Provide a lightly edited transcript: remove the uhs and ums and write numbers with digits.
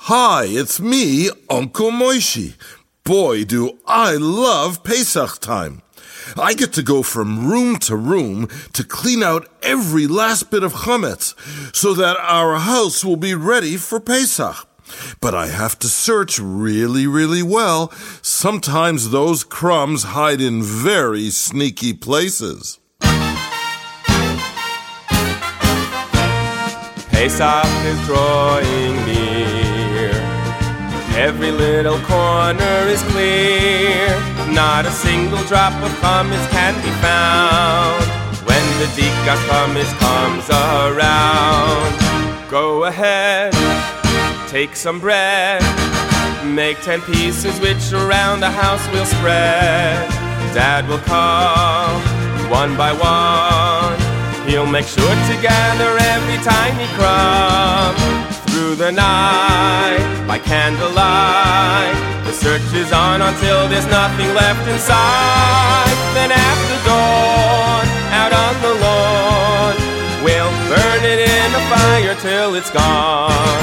Hi, it's me, Uncle Moishi. Boy, do I love Pesach time. I get to go from room to room to clean out every last bit of chametz so that our house will be ready for Pesach. But I have to search really, really well. Sometimes those crumbs hide in very sneaky places. Pesach is drawing near. Every little corner is clear. Not a single drop of chametz can be found when the Dikas chametz comes around. Go ahead, take some bread, make 10 pieces which around the house will spread. Dad will call one by one. He'll make sure to gather every tiny crumb. Through the night, by candlelight, the search is on until there's nothing left inside. Then after dawn, out on the lawn, we'll burn it in the fire till it's gone.